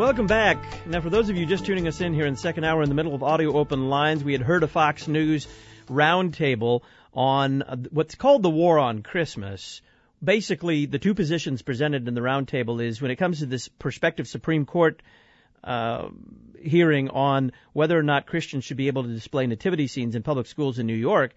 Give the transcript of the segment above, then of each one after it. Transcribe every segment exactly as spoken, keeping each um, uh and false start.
Welcome back. Now, for those of you just tuning us in here in the second hour in the middle of Audio Open Lines, we had heard a Fox News roundtable on what's called the War on Christmas. Basically, the two positions presented in the roundtable is when it comes to this prospective Supreme Court uh, hearing on whether or not Christians should be able to display nativity scenes in public schools in New York,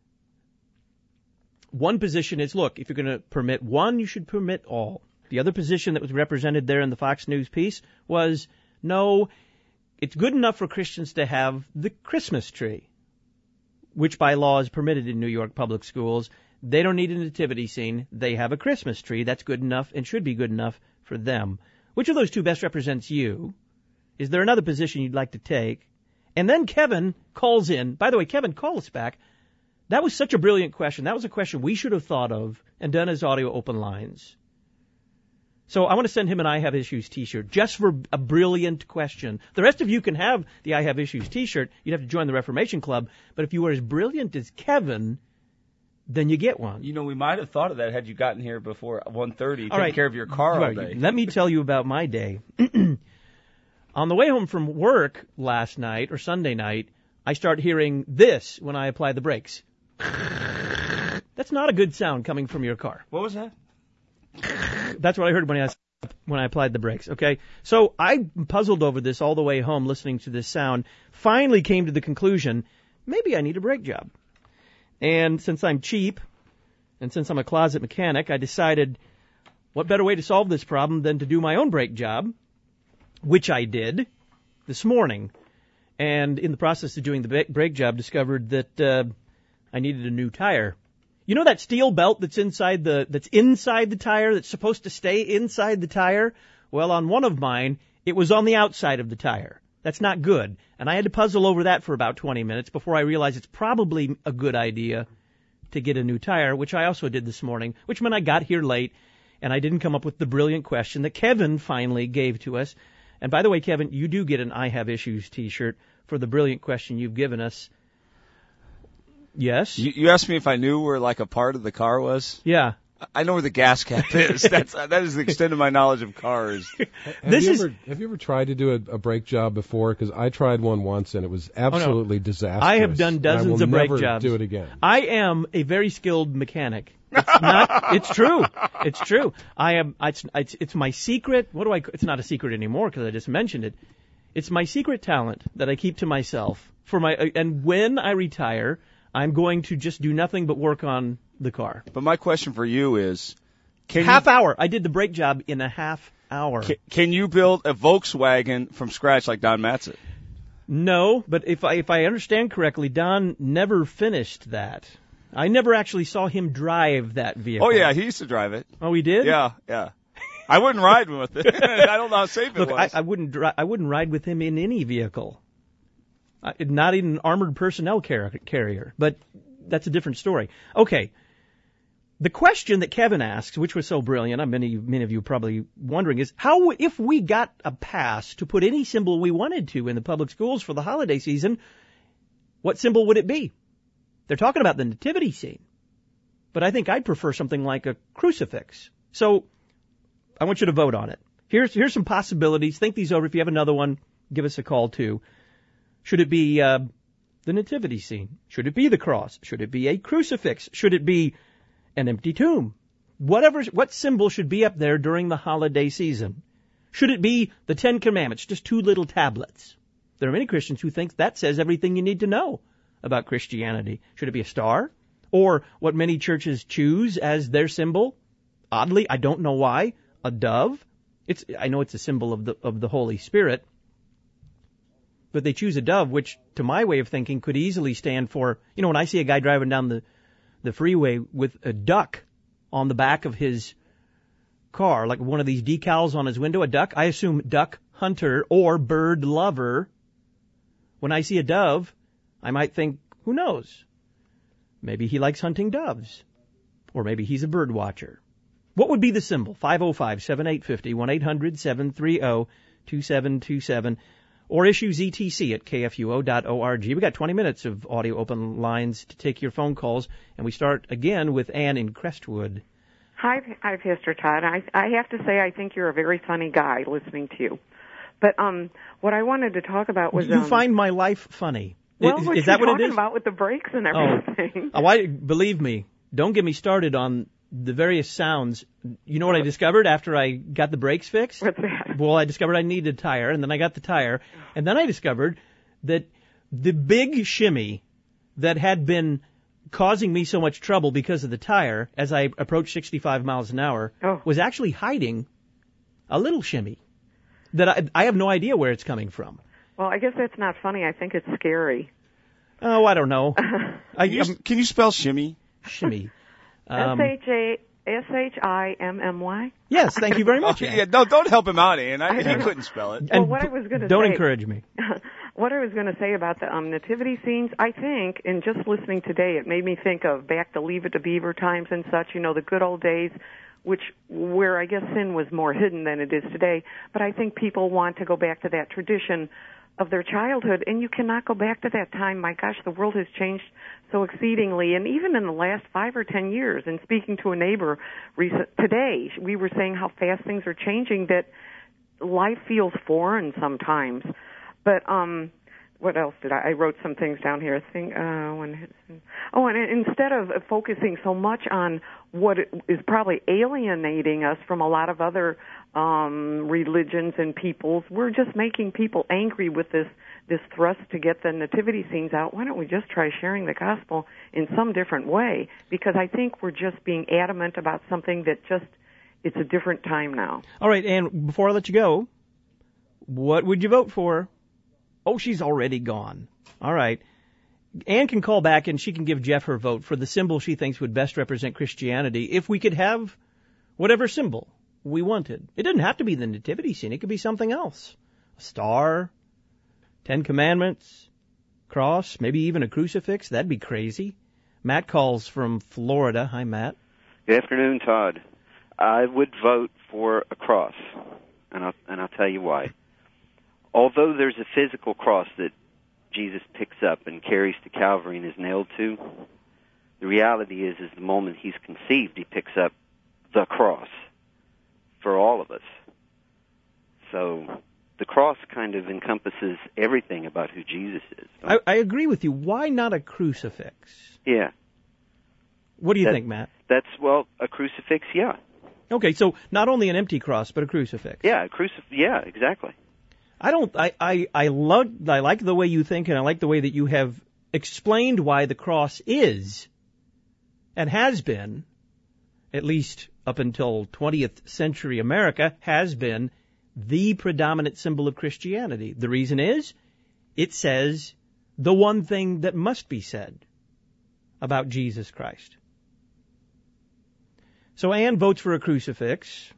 one position is, look, if you're going to permit one, you should permit all. The other position that was represented there in the Fox News piece was, no, it's good enough for Christians to have the Christmas tree, which by law is permitted in New York public schools. They don't need a nativity scene. They have a Christmas tree. That's good enough and should be good enough for them. Which of those two best represents you? Is there another position you'd like to take? And then Kevin calls in. By the way, Kevin, call us back. That was such a brilliant question. That was a question we should have thought of and done as Audio Open Lines. So I want to send him an I Have Issues t-shirt just for a brilliant question. The rest of you can have the I Have Issues t-shirt. You'd have to join the Reformation Club. But if you were as brilliant as Kevin, then you get one. You know, we might have thought of that had you gotten here before one thirty, taking right. care of your car all, all day. Let me tell you about my day. On the way home from work last night, or Sunday night, I start hearing this when I apply the brakes. That's not a good sound coming from your car. What was that? That's what I heard when I when I applied the brakes, okay? So I puzzled over this all the way home listening to this sound, finally came to the conclusion, maybe I need a brake job. And since I'm cheap, and since I'm a closet mechanic, I decided what better way to solve this problem than to do my own brake job, which I did this morning. And in the process of doing the brake job, discovered that uh, I needed a new tire. You know that steel belt that's inside the that's inside the tire that's supposed to stay inside the tire? Well, on one of mine, it was on the outside of the tire. That's not good. And I had to puzzle over that for about twenty minutes before I realized it's probably a good idea to get a new tire, which I also did this morning, which meant I got here late and I didn't come up with the brilliant question that Kevin finally gave to us. And by the way, Kevin, you do get an I Have Issues t-shirt for the brilliant question you've given us. Yes? You, you asked me if I knew where, like, a part of the car was? Yeah. I know where the gas cap is. That's that is the extent of my knowledge of cars. Have, this you is... ever, have you ever tried to do a, a brake job before? Because I tried one once, and it was absolutely oh, no. disastrous. I have done dozens of brake jobs. jobs. Do it again. I am a very skilled mechanic. It's not. It's true. It's true. I am. It's, it's it's my secret. What do I? It's not a secret anymore because I just mentioned it. It's my secret talent that I keep to myself for my. And when I retire, I'm going to just do nothing but work on the car. But my question for you is. Can half you, hour. I did the brake job in a half hour. Can, can you build a Volkswagen from scratch like Don Matzik? No, but if I if I understand correctly, Don never finished that. I never actually saw him drive that vehicle. Oh yeah, he used to drive it. Oh, he did? Yeah, yeah. I wouldn't ride with it. I don't know how safe it Look, was. I, I wouldn't dri- I wouldn't ride with him in any vehicle. I, not even an armored personnel car- carrier. But that's a different story. Okay. The question that Kevin asks, which was so brilliant, many, many of you probably wondering, is how, if we got a pass to put any symbol we wanted to in the public schools for the holiday season, what symbol would it be? They're talking about the nativity scene. But I think I'd prefer something like a crucifix. So I want you to vote on it. Here's, here's some possibilities. Think these over. If you have another one, give us a call too. Should it be uh, the nativity scene? Should it be the cross? Should it be a crucifix? Should it be an empty tomb? Whatever, what symbol should be up there during the holiday season? Should it be the Ten Commandments, just two little tablets? There are many Christians who think that says everything you need to know about Christianity. Should it be a star? Or what many churches choose as their symbol? Oddly, I don't know why, a dove. It's, I know it's a symbol of the, of the Holy Spirit. But they choose a dove, which, to my way of thinking, could easily stand for, you know, when I see a guy driving down the the freeway with a duck on the back of his car, like one of these decals on his window, a duck, I assume duck hunter or bird lover. When I see a dove, I might think, who knows? Maybe he likes hunting doves. Or maybe he's a bird watcher. What would be the symbol? five oh five, seven eight five oh, one eight hundred, seven three oh, two seven two seven. Or issues E T C at K F U O dot org. We got twenty minutes of audio open lines to take your phone calls, and we start again with Ann in Crestwood. Hi, hi, Pastor Todd. I, I have to say I think you're a very funny guy listening to you. But um, what I wanted to talk about was You um, find my life funny. well, is, what is you're that what it talking is? about with the brakes and everything. Oh, I, believe me, don't get me started on the various sounds. You know what I discovered after I got the brakes fixed? What's that? Well, I discovered I needed a tire, and then I got the tire, and then I discovered that the big shimmy that had been causing me so much trouble because of the tire as I approached sixty-five miles an hour Oh. was actually hiding a little shimmy that I, I have no idea where it's coming from. Well, I guess that's not funny. I think it's scary. Oh, I don't know. I, Can you, I'm, can you spell shimmy? shimmy. S Um, H A S H I M M Y. yes, thank you very much. Oh, Ann. yeah, no, don't help him out, Ann. I, I he don't know. couldn't spell it. Well, And what I p- was gonna don't say- encourage me. What I was going to say about the um, nativity scenes, I think, and just listening today, it made me think of back to Leave It to Beaver times and such, you know, the good old days, which where I guess sin was more hidden than it is today. But I think people want to go back to that tradition of their childhood, and you cannot go back to that time. My gosh, the world has changed so exceedingly, and even in the last five or ten years. And speaking to a neighbor recent, today, we were saying how fast things are changing, that life feels foreign sometimes. But um, what else did I? I wrote some things down here. I think uh, when oh, and instead of focusing so much on what is probably alienating us from a lot of other um, religions and peoples, we're just making people angry with this this thrust to get the nativity scenes out. Why don't we just try sharing the gospel in some different way? Because I think we're just being adamant about something that just it's a different time now. All right, and before I let you go, what would you vote for? Oh, she's already gone. All right. Ann can call back and she can give Jeff her vote for the symbol she thinks would best represent Christianity if we could have whatever symbol we wanted. It didn't have to be the nativity scene. It could be something else. A star, Ten Commandments, cross, maybe even a crucifix. That'd be crazy. Matt calls from Florida. Hi, Matt. Good afternoon, Todd. I would vote for a cross, and I'll, and I'll tell you why. Although there's a physical cross that Jesus picks up and carries to Calvary and is nailed to, the reality is, is the moment he's conceived, he picks up the cross for all of us. So the cross kind of encompasses everything about who Jesus is. I, I agree with you. Why not a crucifix? Yeah. What do you That- think, Matt? That's, well, a crucifix, yeah. Okay, so not only an empty cross, but a crucifix. Yeah, a crucif- yeah, exactly. I don't. I I I love. I like the way you think, and I like the way that you have explained why the cross is, and has been, at least up until twentieth century America, has been the predominant symbol of Christianity. The reason is, it says the one thing that must be said about Jesus Christ. So Ann votes for a crucifix.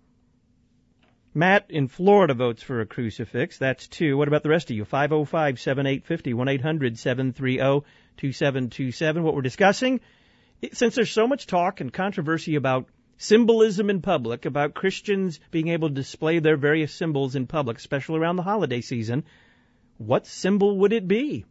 Matt in Florida votes for a crucifix. That's two. What about the rest of you? five oh five, seven eight five oh, one eight hundred, seven three oh, two seven two seven. What we're discussing, since there's so much talk and controversy about symbolism in public, about Christians being able to display their various symbols in public, especially around the holiday season, what symbol would it be?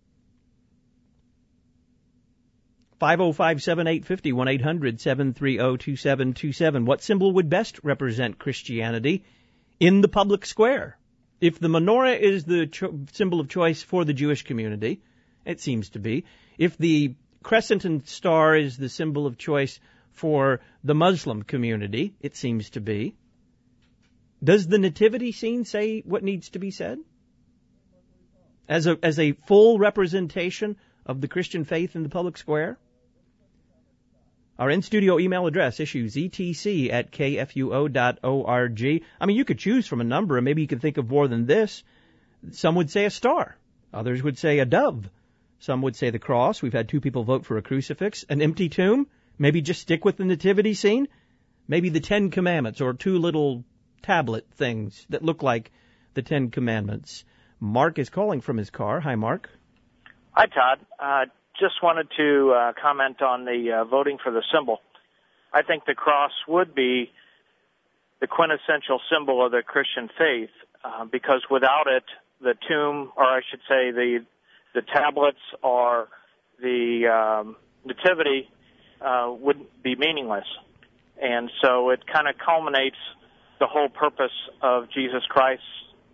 five oh five, seven eight five oh, one eight hundred, seven three oh, two seven two seven. What symbol would best represent Christianity in the public square? If the menorah is the cho- symbol of choice for the Jewish community, it seems to be. If the crescent and star is the symbol of choice for the Muslim community, it seems to be. Does the nativity scene say what needs to be said? As a, as a full representation of the Christian faith in the public square? Our in-studio email address, issues E T C at K F U O dot org. I mean, you could choose from a number, and maybe you could think of more than this. Some would say a star. Others would say a dove. Some would say the cross. We've had two people vote for a crucifix. An empty tomb. Maybe just stick with the nativity scene. Maybe the Ten Commandments, or two little tablet things that look like the Ten Commandments. Mark is calling from his car. Hi, Mark. Hi, Todd. Uh, just wanted to uh, comment on the uh, voting for the symbol. I think the cross would be the quintessential symbol of the Christian faith, uh, because without it, the tomb, or I should say the the tablets or the um, nativity uh, would be meaningless. And so it kind of culminates the whole purpose of Jesus Christ's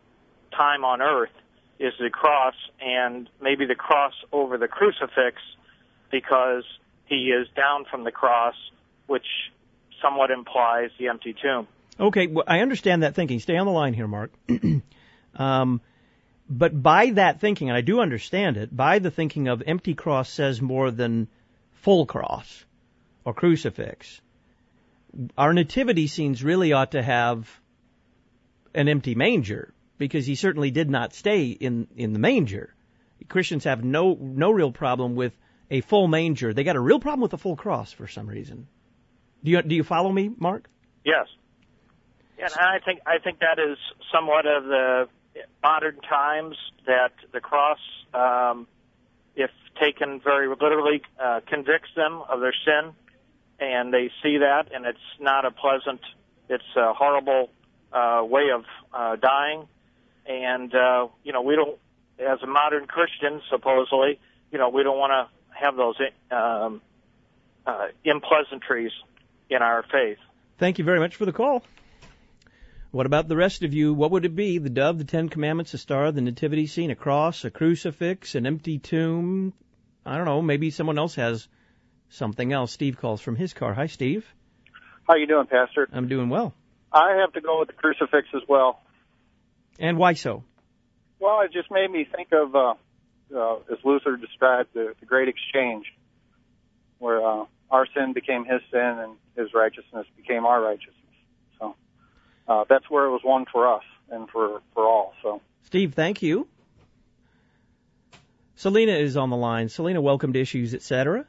time on earth is the cross, and maybe the cross over the crucifix, because he is down from the cross, which somewhat implies the empty tomb. Okay, well, I understand that thinking. Stay on the line here, Mark. um, but by that thinking, and I do understand it, by the thinking of empty cross says more than full cross or crucifix, our nativity scenes really ought to have an empty manger, because he certainly did not stay in, in the manger. Christians have no no real problem with a full manger. They got a real problem with a full cross for some reason. Do you do you follow me, Mark? Yes. And I think I think that is somewhat of the modern times, that the cross, um, if taken very literally, uh, convicts them of their sin, and they see that, and it's not a pleasant, it's a horrible uh, way of uh, dying. And, uh, you know, we don't, as a modern Christian, supposedly, you know, we don't want to have those um, uh, unpleasantries in our faith. Thank you very much for the call. What about the rest of you? What would it be? The dove, the Ten Commandments, a star, the nativity scene, a cross, a crucifix, an empty tomb? I don't know. Maybe someone else has something else. Steve calls from his car. Hi, Steve. How you doing, Pastor? I'm doing well. I have to go with the crucifix as well. And why so? Well, it just made me think of, uh, uh, as Luther described, the, the great exchange, where uh, our sin became his sin and his righteousness became our righteousness. So uh, that's where it was won for us and for, for all. So, Steve, thank you. Selena is on the line. Selena, welcome to Issues, et cetera.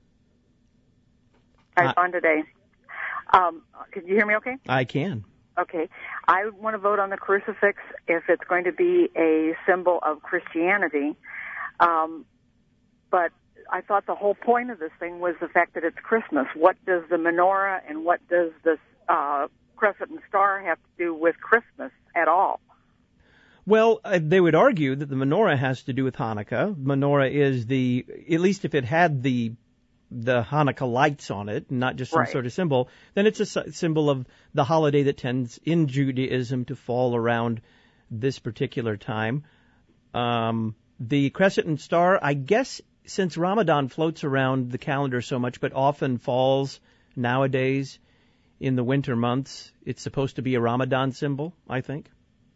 Hi, on today. Um, can you hear me okay? I can. Okay. I want to vote on the crucifix if it's going to be a symbol of Christianity. Um, but I thought the whole point of this thing was the fact that it's Christmas. What does the menorah and what does this uh, crescent and star have to do with Christmas at all? Well, uh, they would argue that the menorah has to do with Hanukkah. Menorah is the, at least if it had the the Hanukkah lights on it, not just some right. sort of symbol, then it's a symbol of the holiday that tends in Judaism to fall around this particular time. Um, the crescent and star, I guess, since Ramadan floats around the calendar so much, but often falls nowadays in the winter months, it's supposed to be a Ramadan symbol, I think.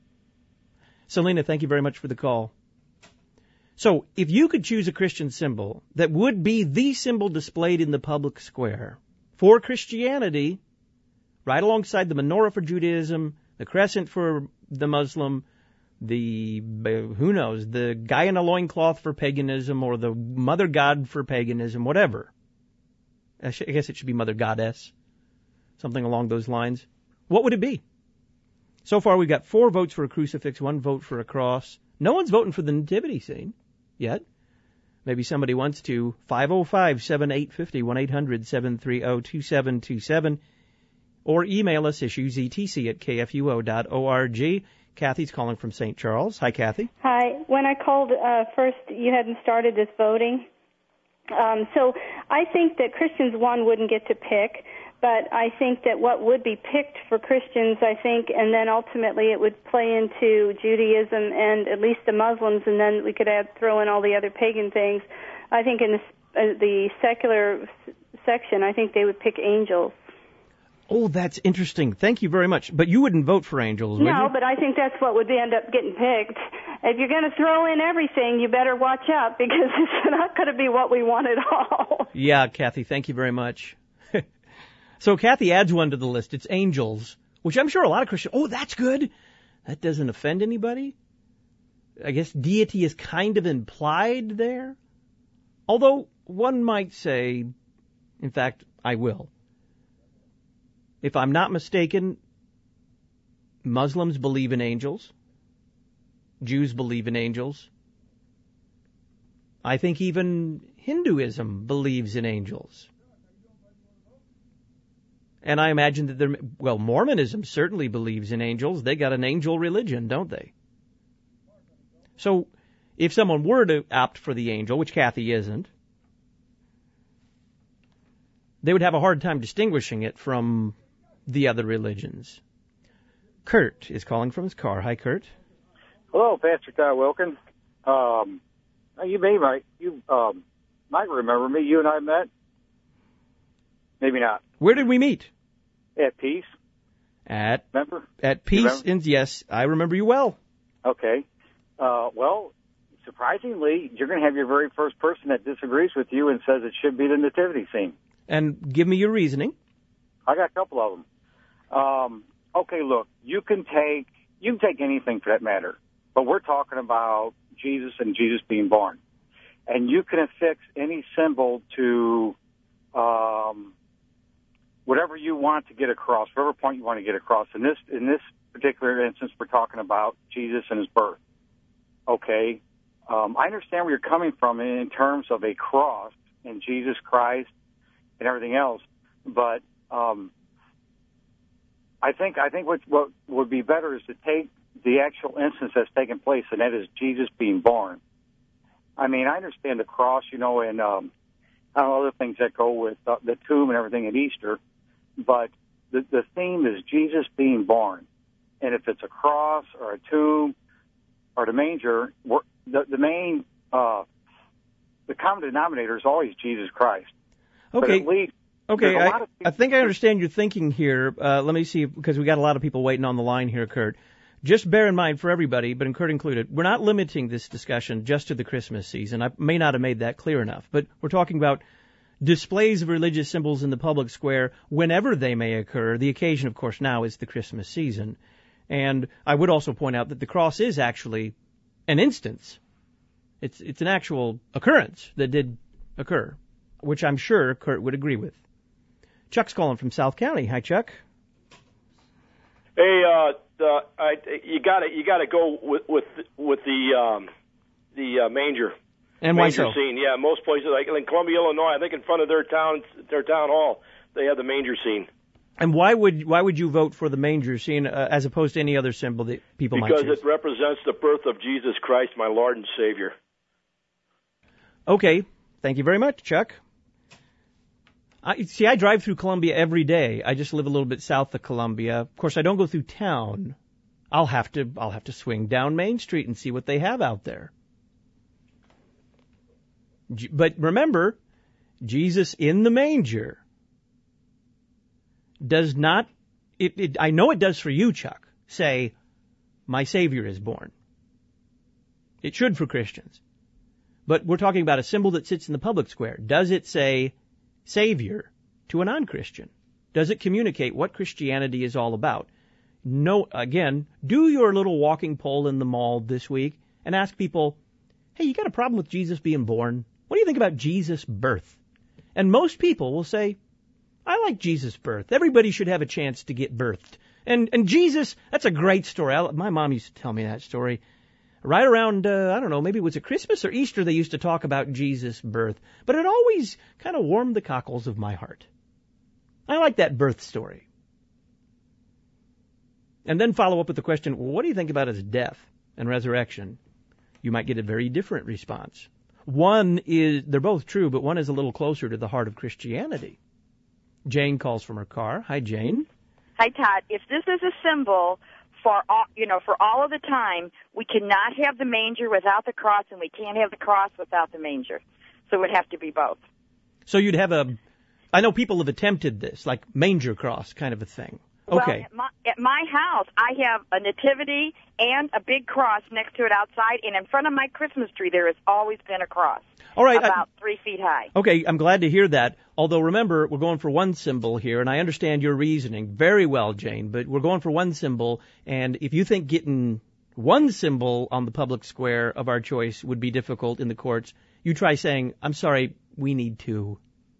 Selena, thank you very much for the call. So, if you could choose a Christian symbol that would be the symbol displayed in the public square for Christianity, right alongside the menorah for Judaism, the crescent for the Muslim, the, who knows, the guy in a loincloth for paganism, or the mother god for paganism, whatever. I guess it should be mother goddess, something along those lines. What would it be? So far, we've got four votes for a crucifix, one vote for a cross. No one's voting for the nativity scene yet. Maybe somebody wants to. five oh five, seven eight five oh, one eight hundred, seven three oh, two seven two seven. Or email us, issues e t c at k f u o dot org. Kathy's calling from Saint Charles. Hi, Kathy. Hi. When I called uh, first, you hadn't started this voting. Um, so I think that Christians, one, wouldn't get to pick. But I think that what would be picked for Christians, I think, and then ultimately it would play into Judaism and at least the Muslims, and then we could add throw in all the other pagan things. I think in the, uh, the secular section, I think they would pick angels. Oh, that's interesting. Thank you very much. But you wouldn't vote for angels, would you? No, but I think that's what would end up getting picked. If you're going to throw in everything, you better watch out, because it's not going to be what we want at all. Yeah, Kathy, thank you very much. So Kathy adds one to the list. It's angels, which I'm sure a lot of Christians, oh, that's good. That doesn't offend anybody. I guess deity is kind of implied there. Although one might say, in fact, I will. If I'm not mistaken, Muslims believe in angels. Jews believe in angels. I think even Hinduism believes in angels. And I imagine that there, well, Mormonism certainly believes in angels. They got an angel religion, don't they? So if someone were to opt for the angel, which Kathy isn't, they would have a hard time distinguishing it from the other religions. Kurt is calling from his car. Hi, Kurt. Hello, Pastor Todd Wilkins. Um, you may might you um, might remember me. You and I met. Maybe not. Where did we meet? At Peace. At remember? At Peace. And yes, I remember you well. Okay. Uh, well, surprisingly, you're going to have your very first person that disagrees with you and says it should be the nativity scene. And give me your reasoning. I got a couple of them. Um, okay, look, you can take you can take anything for that matter, but we're talking about Jesus and Jesus being born, and you can affix any symbol to um, whatever you want to get across, whatever point you want to get across. In this in this particular instance, we're talking about Jesus and his birth. Okay, um, I understand where you're coming from in terms of a cross and Jesus Christ and everything else, but um, I think I think what what would be better is to take the actual instance that's taken place, and that is Jesus being born. I mean, I understand the cross, you know, and um, I don't know, other things that go with uh, the tomb and everything at Easter, but the the theme is Jesus being born, and if it's a cross or a tomb or the manger, we're, the the main uh, the common denominator is always Jesus Christ. Okay. But at least, okay, I, people- I think I understand your thinking here. Uh, let me see, because we got a lot of people waiting on the line here, Kurt. Just bear in mind for everybody, but Kurt included, we're not limiting this discussion just to the Christmas season. I may not have made that clear enough, but we're talking about displays of religious symbols in the public square whenever they may occur. The occasion, of course, now is the Christmas season. And I would also point out that the cross is actually an instance. It's it's an actual occurrence that did occur, which I'm sure Kurt would agree with. Chuck's calling from South County. Hi, Chuck. Hey, uh, the, I, you got to you got to go with with with the um, the uh, manger. And why manger so? Scene. Yeah, most places, like in Columbia, Illinois, I think in front of their town their town hall, they have the manger scene. And why would why would you vote for the manger scene uh, as opposed to any other symbol that people because might choose? Because it represents the birth of Jesus Christ, my Lord and Savior. Okay, thank you very much, Chuck. I, see, I drive through Columbia every day. I just live a little bit south of Columbia. Of course, I don't go through town. I'll have to I'll have to swing down Main Street and see what they have out there. But remember, Jesus in the manger does not, it, it, I know it does for you, Chuck, say, my Savior is born. It should for Christians. But we're talking about a symbol that sits in the public square. Does it say Savior to a non-Christian? Does it communicate what Christianity is all about? No, again, do your little walking poll in the mall this week and ask people, hey, you got a problem with Jesus being born? What do you think about Jesus' birth? And most people will say, I like Jesus' birth. Everybody should have a chance to get birthed. And and Jesus, that's a great story. I, my mom used to tell me that story. Right around, uh, I don't know, maybe it was at Christmas or Easter, they used to talk about Jesus' birth. But it always kind of warmed the cockles of my heart. I like that birth story. And then follow up with the question, well, what do you think about his death and resurrection? You might get a very different response. One is, they're both true, but one is a little closer to the heart of Christianity. Jane calls from her car. Hi, Jane. Hi, Todd. If this is a symbol for all, you know, for all of the time, we cannot have the manger without the cross, and we can't have the cross without the manger. So it would have to be both. So you'd have a, I know people have attempted this, like manger cross kind of a thing. Okay. Well, at my, at my house, I have a nativity and a big cross next to it outside, and in front of my Christmas tree, there has always been a cross. All right. About I, three feet high. Okay, I'm glad to hear that. Although, remember, we're going for one symbol here, and I understand your reasoning very well, Jane, but we're going for one symbol, and if you think getting one symbol on the public square of our choice would be difficult in the courts, you try saying, I'm sorry, we need two.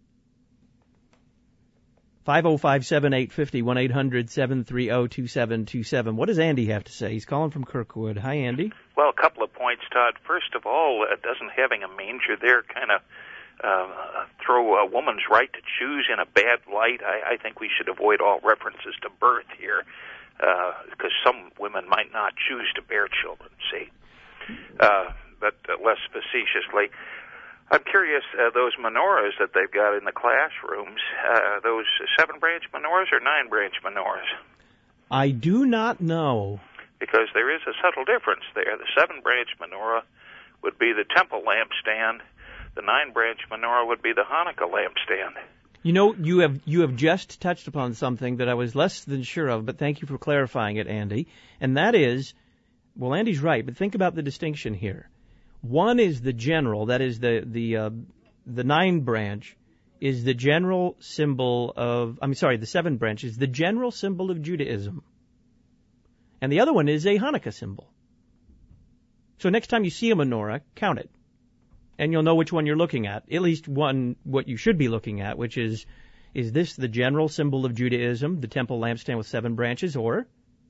five oh five, seven eight five oh, one eight hundred, seven three oh, two seven two seven. What does Andy have to say? He's calling from Kirkwood. Hi, Andy. Well, a couple of points, Todd. First of all, uh, doesn't having a manger there kind of uh, throw a woman's right to choose in a bad light? I, I think we should avoid all references to birth here, because uh, some women might not choose to bear children, see. Uh, but uh, less facetiously, I'm curious, uh, those menorahs that they've got in the classrooms, uh, those seven-branch menorahs or nine-branch menorahs? I do not know. because there is a subtle difference there. The seven-branch menorah would be the temple lampstand. The nine-branch menorah would be the Hanukkah lampstand. You know, you have you have just touched upon something that I was less than sure of, but thank you for clarifying it, Andy. And that is, well, Andy's right, but think about the distinction here. One is the general, that is the the uh, the nine branch is the general symbol of, I'm sorry, the seven branch is the general symbol of Judaism. And the other one is a Hanukkah symbol. So next time you see a menorah, count it. And you'll know which one you're looking at. At least one, what you should be looking at, which is, is this the general symbol of Judaism, the temple lampstand with seven branches, or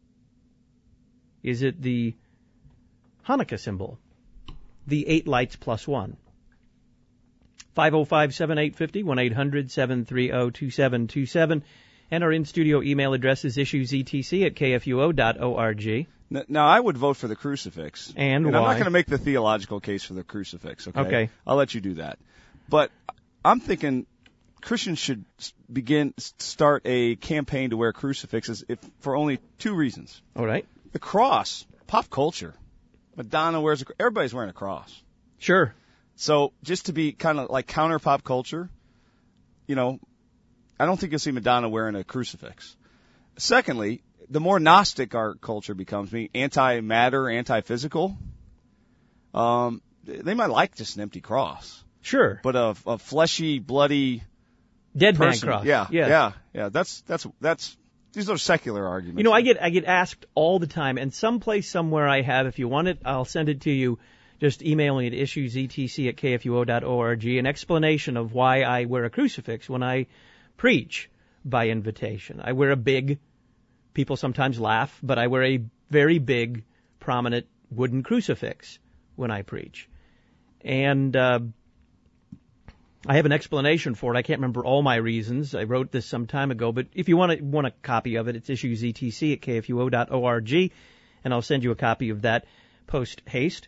is it the Hanukkah symbol, the eight lights plus one? five oh five, seven eight five oh, one eight hundred, seven three oh, two seven two seven. And our in-studio email address is issuesetc at k f u o dot org. Now, I would vote for the crucifix. And, and why? I'm not going to make the theological case for the crucifix, okay? Okay. I'll let you do that. But I'm thinking Christians should begin, start a campaign to wear crucifixes if, for only two reasons. All right. The cross, pop culture. Madonna wears a, everybody's wearing a cross. Sure. So just to be kind of like counter pop culture, you know, I don't think you'll see Madonna wearing a crucifix. Secondly, the more Gnostic our culture becomes, me anti-matter, anti-physical, um, they might like just an empty cross. Sure. But a, a fleshy, bloody dead man person, cross. Yeah, yes. yeah, yeah. That's that's that's these are secular arguments. You know, I get I get asked all the time, and someplace somewhere I have. If you want it, I'll send it to you. Just email me at issuesetc at k f u o dot org. An explanation of why I wear a crucifix when I preach by invitation. I wear a big. People sometimes laugh, but I wear a very big, prominent wooden crucifix when I preach. And uh, I have an explanation for it. I can't remember all my reasons. I wrote this some time ago, but if you want, to, want a copy of it, it's issuesetc at k f u o dot org, and I'll send you a copy of that post-haste.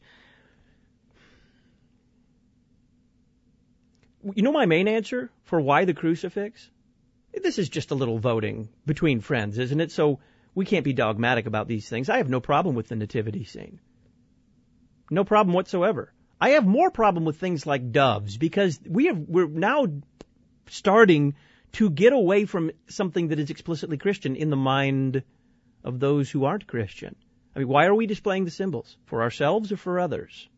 You know my main answer for why the crucifix? This is just a little voting between friends, isn't it? So we can't be dogmatic about these things. I have no problem with the nativity scene. No problem whatsoever. I have more problem with things like doves because we have, we're now starting to get away from something that is explicitly Christian in the mind of those who aren't Christian. I mean, why are we displaying the symbols? For ourselves or for others?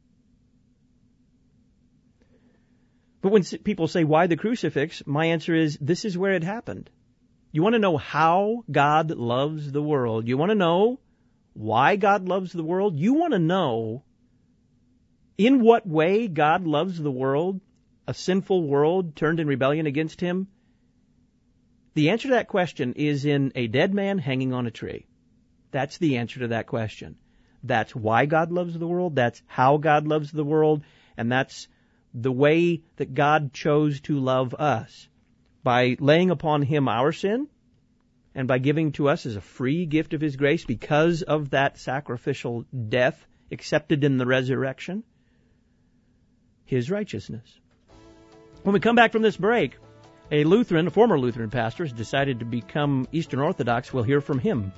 But when people say, why the crucifix, my answer is, this is where it happened. You want to know how God loves the world. You want to know why God loves the world. You want to know in what way God loves the world, a sinful world turned in rebellion against Him. The answer to that question is in a dead man hanging on a tree. That's the answer to that question. That's why God loves the world. That's how God loves the world. And that's the way that God chose to love us, by laying upon Him our sin and by giving to us as a free gift of His grace because of that sacrificial death accepted in the resurrection, His righteousness. When we come back from this break, a Lutheran, a former Lutheran pastor, has decided to become Eastern Orthodox. We'll hear from him.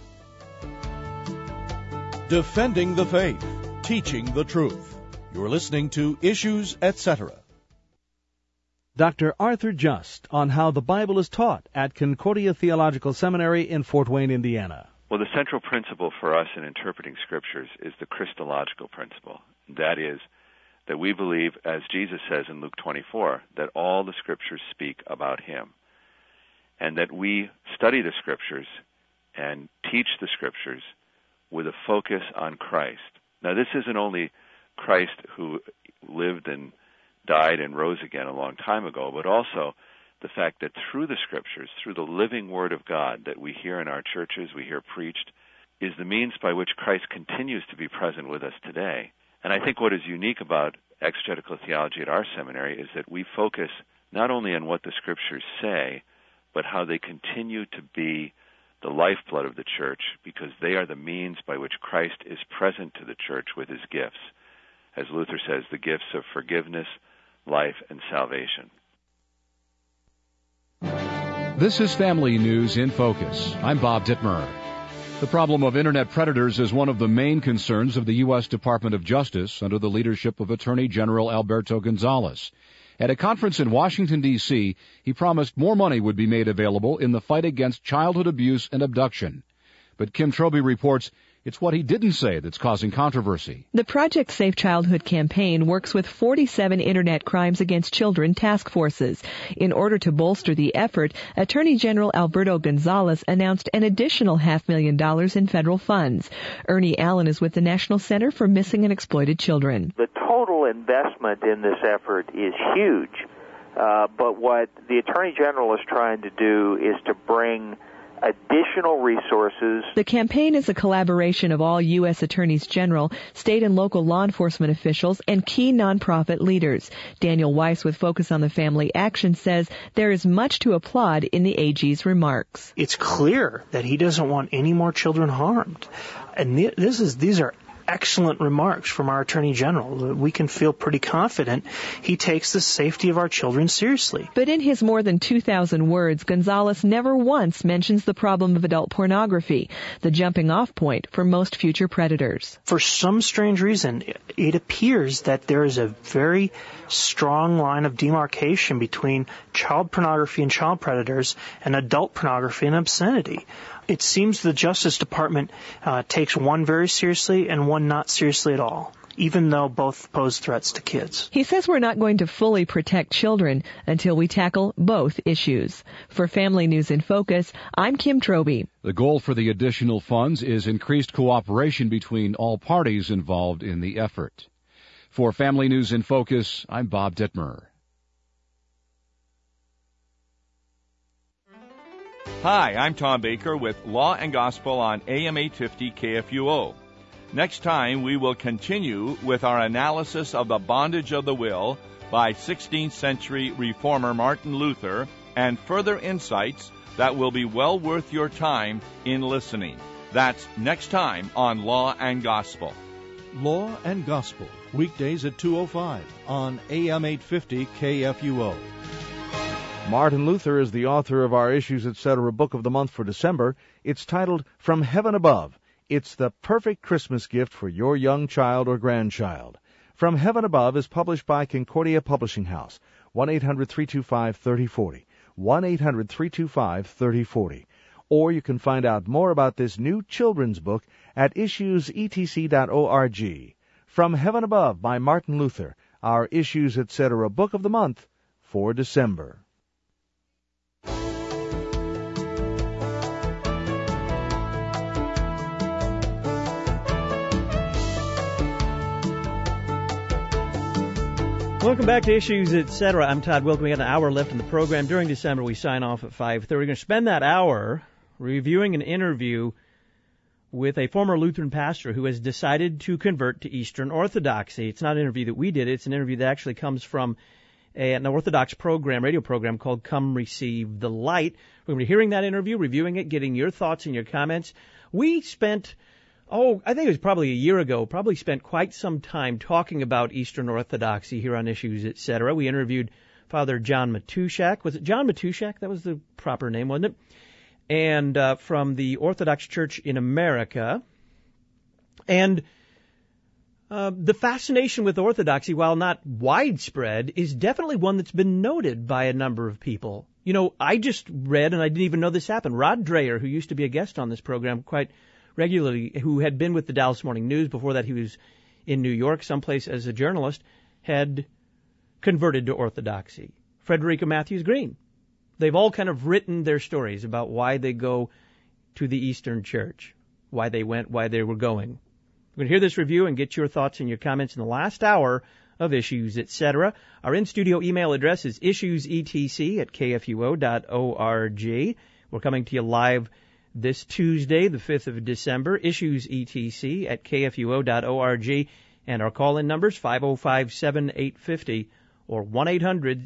Defending the faith, teaching the truth. You're listening to Issues, et cetera. Doctor Arthur Just on how the Bible is taught at Concordia Theological Seminary in Fort Wayne, Indiana. Well, the central principle for us in interpreting Scriptures is the Christological principle. That is, that we believe, as Jesus says in Luke twenty-four, that all the Scriptures speak about Him, and that we study the Scriptures and teach the Scriptures with a focus on Christ. Now, this isn't only Christ who lived and died and rose again a long time ago, but also the fact that through the Scriptures, through the living Word of God that we hear in our churches, we hear preached, is the means by which Christ continues to be present with us today. And I think what is unique about exegetical theology at our seminary is that we focus not only on what the Scriptures say, but how they continue to be the lifeblood of the church, because they are the means by which Christ is present to the church with His gifts. As Luther says, the gifts of forgiveness, life, and salvation. This is Family News in Focus. I'm Bob Dittmer. The problem of Internet predators is one of the main concerns of the U S Department of Justice under the leadership of Attorney General Alberto Gonzales. At a conference in Washington, D C, he promised more money would be made available in the fight against childhood abuse and abduction. But Kim Troby reports it's what he didn't say that's causing controversy. The Project Safe Childhood campaign works with forty-seven Internet crimes against children task forces. In order to bolster the effort, Attorney General Alberto Gonzales announced an additional half million dollars in federal funds. Ernie Allen is with the National Center for Missing and Exploited Children. The total investment in this effort is huge, uh, but what the Attorney General is trying to do is to bring additional resources. The campaign is a collaboration of all U S attorneys general, state and local law enforcement officials, and key nonprofit leaders. Daniel Weiss with Focus on the Family Action says there is much to applaud in the A G's remarks. It's clear that he doesn't want any more children harmed. And this is these are excellent remarks from our Attorney General. We can feel pretty confident he takes the safety of our children seriously. But in his more than two thousand words, Gonzales never once mentions the problem of adult pornography, the jumping-off point for most future predators. For some strange reason, it appears that there is a very strong line of demarcation between child pornography and child predators and adult pornography and obscenity. It seems the Justice Department uh, takes one very seriously and one not seriously at all, even though both pose threats to kids. He says we're not going to fully protect children until we tackle both issues. For Family News in Focus, I'm Kim Troby. The goal for the additional funds is increased cooperation between all parties involved in the effort. For Family News in Focus, I'm Bob Dittmer. Hi, I'm Tom Baker with Law and Gospel on A M eight fifty K F U O. Next time, we will continue with our analysis of the bondage of the will by sixteenth century reformer Martin Luther and further insights that will be well worth your time in listening. That's next time on Law and Gospel. Law and Gospel, weekdays at two oh five on A M eight fifty K F U O. Martin Luther is the author of our Issues Etc. book of the month for December. It's titled From Heaven Above. It's the perfect Christmas gift for your young child or grandchild. From Heaven Above is published by Concordia Publishing House. one eight hundred three two five three oh four oh. one eight hundred three two five three oh four oh. Or you can find out more about this new children's book at issues e t c dot org. From Heaven Above by Martin Luther, our Issues Etc. book of the month for December. Welcome back to Issues Etc. I'm Todd Wilken. We got an hour left in the program. During December, we sign off at five thirty. We're going to spend that hour reviewing an interview with a former Lutheran pastor who has decided to convert to Eastern Orthodoxy. It's not an interview that we did. It's an interview that actually comes from a, an Orthodox program, radio program called Come Receive the Light. We're going to be hearing that interview, reviewing it, getting your thoughts and your comments. We spent... Oh, I think it was probably a year ago, probably spent quite some time talking about Eastern Orthodoxy here on Issues, et cetera. We interviewed Father John Matuszak. Was it John Matuszak? That was the proper name, wasn't it? And uh, from the Orthodox Church in America. And uh, the fascination with Orthodoxy, while not widespread, is definitely one that's been noted by a number of people. You know, I just read, and I didn't even know this happened, Rod Dreher, who used to be a guest on this program quite regularly, who had been with the Dallas Morning News. Before that, he was in New York, someplace as a journalist, had converted to Orthodoxy. Frederica Matthews Green. They've all kind of written their stories about why they go to the Eastern Church, why they went, why they were going. We're going to hear this review and get your thoughts and your comments in the last hour of Issues, et cetera. Our in-studio email address is issuesetc at k f u o dot org. We're coming to you live this Tuesday, the fifth of December, issuesetc at k f u o dot org, and our call-in numbers five oh five, seven eight five oh or one eight hundred,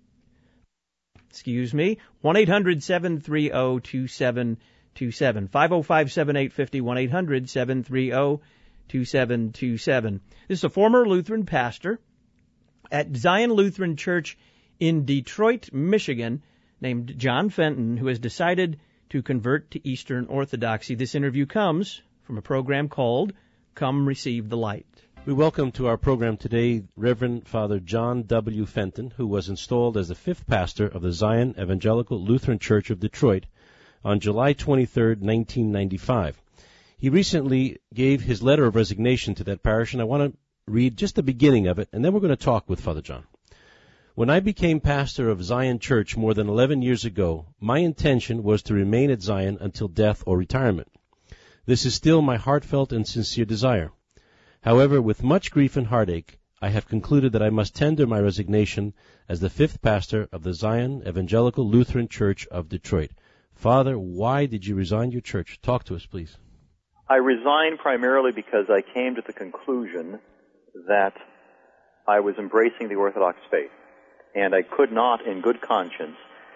excuse me, one eight hundred, seven three zero, two seven two seven, five oh five, seven eight five oh, one eight hundred, seven three zero, two seven two seven. This is a former Lutheran pastor at Zion Lutheran Church in Detroit, Michigan, named John Fenton, who has decided to convert to Eastern Orthodoxy. This interview comes from a program called Come Receive the Light. We welcome to our program today Reverend Father John W. Fenton, who was installed as the fifth pastor of the Zion Evangelical Lutheran Church of Detroit on July twenty-third, nineteen ninety-five. He recently gave his letter of resignation to that parish, and I want to read just the beginning of it, and then we're going to talk with Father John. When I became pastor of Zion Church more than eleven years ago, my intention was to remain at Zion until death or retirement. This is still my heartfelt and sincere desire. However, with much grief and heartache, I have concluded that I must tender my resignation as the fifth pastor of the Zion Evangelical Lutheran Church of Detroit. Father, why did you resign your church? Talk to us, please. I resigned primarily because I came to the conclusion that I was embracing the Orthodox faith, and I could not, in good conscience,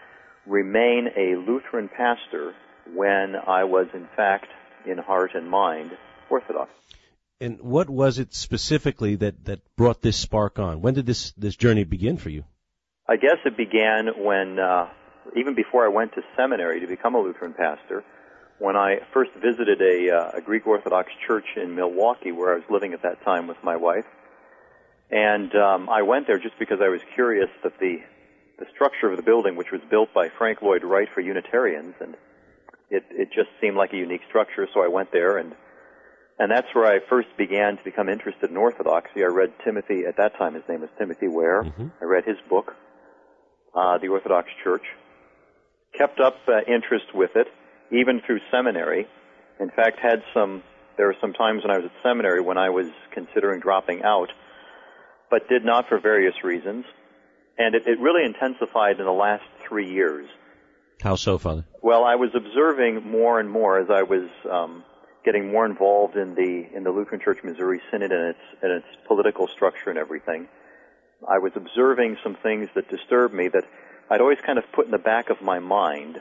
remain a Lutheran pastor when I was, in fact, in heart and mind, Orthodox. And what was it specifically that, that brought this spark on? When did this, this journey begin for you? I guess it began when, uh, even before I went to seminary to become a Lutheran pastor, when I first visited a, uh, a Greek Orthodox church in Milwaukee where I was living at that time with my wife. And um, I went there just because I was curious that the, the structure of the building, which was built by Frank Lloyd Wright for Unitarians, and it, it just seemed like a unique structure, so I went there, and And that's where I first began to become interested in Orthodoxy. I read Timothy, at that time his name was Timothy Ware. Mm-hmm. I read his book, uh, The Orthodox Church. Kept up uh, interest with it, even through seminary. In fact, had some, there were some times when I was at seminary when I was considering dropping out, but did not for various reasons. And it, it really intensified in the last three years. How so, Father? Well, I was observing more and more as I was um, getting more involved in the in the Lutheran Church Missouri Synod and its and its political structure and everything. I was observing some things that disturbed me that I'd always kind of put in the back of my mind,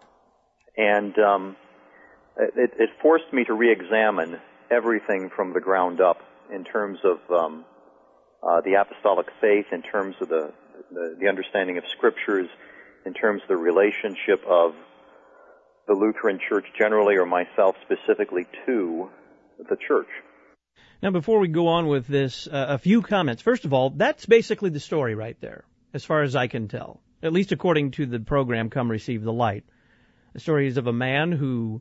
and um, it, it forced me to re-examine everything from the ground up in terms of um, uh, the apostolic faith, in terms of the, the the understanding of scriptures, in terms of the relationship of the Lutheran Church generally, or myself specifically, to the Church. Now, before we go on with this, uh, a few comments. First of all, that's basically the story right there, as far as I can tell, at least according to the program Come Receive the Light. The story is of a man who